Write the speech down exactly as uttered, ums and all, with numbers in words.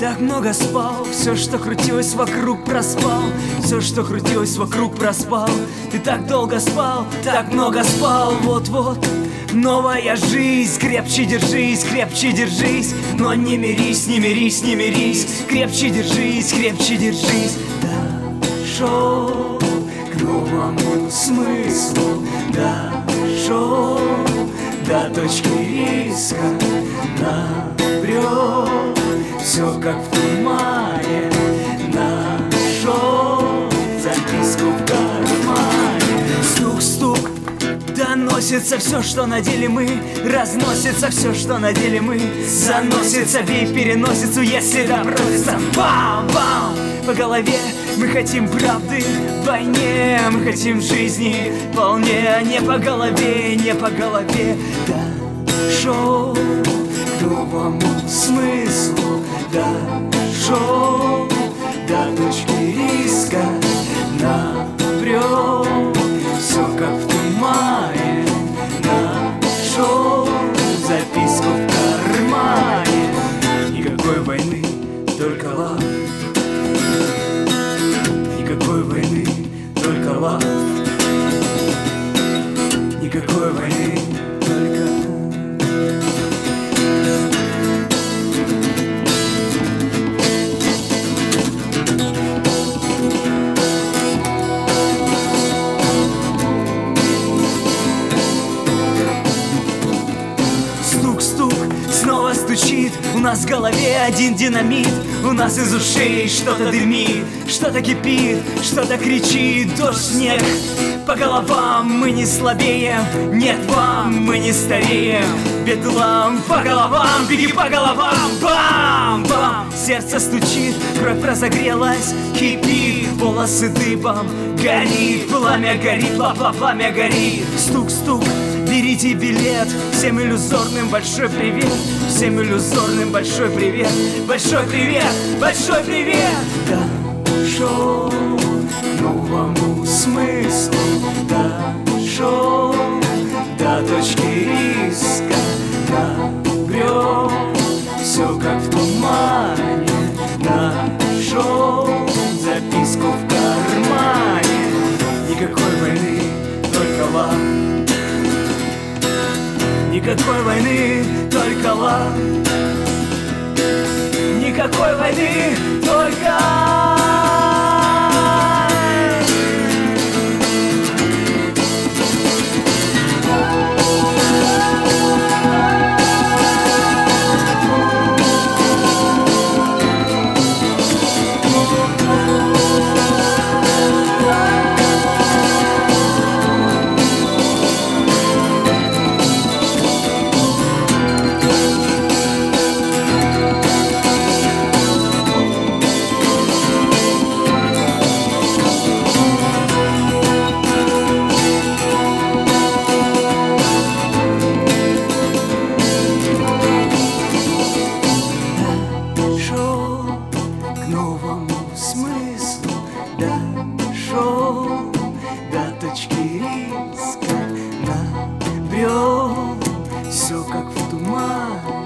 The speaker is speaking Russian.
так много спал, все, что крутилось вокруг, проспал. Все, что крутилось вокруг, проспал. Ты так долго спал, так много спал. Вот-вот новая жизнь, крепче держись, крепче держись. Но не мирись, не мирись, не мирись. Крепче держись, крепче держись. Дошел к новому смыслу, дошел до точки риска, набрел все как в тумане, нашел записку в кармане. Стук-стук, доносится все, что надели мы, разносится все, что надели мы, заносится, бей переносицу, если допросится. Бам-бам! По голове мы хотим правды в войне, мы хотим жизни вполне. Не по голове, не по голове. Дошел к новому смыслу, дошел до точки риска, набрел все как в тумане, нашел записку в кармане. Никакой войны, только лав. Никакой войны, только лав. Никакой войны, только... Стук-стук, снова стучит. У нас в голове один динамит. У нас из ушей что-то дымит, что-то кипит, что-то кричит. Дождь, снег по головам, мы не слабеем. Нет вам, мы не стареем. Бедлам по головам, беги по головам. Бам-бам, сердце стучит, кровь разогрелась, кипит, волосы дыбом, горит, пламя горит, пла-пла, пламя горит. Стук-стук, берите билет. Всем иллюзорным большой привет. Всем иллюзорным большой привет. Большой привет, большой привет. Дошел к новому смыслу, дошел до точки риска, набрел все как в тумане, нашел записку в кармане. Никакой войны, только лав. Никакой войны, только лав. Никакой войны, только... Дошел до точки риска, набрел все как в тумане.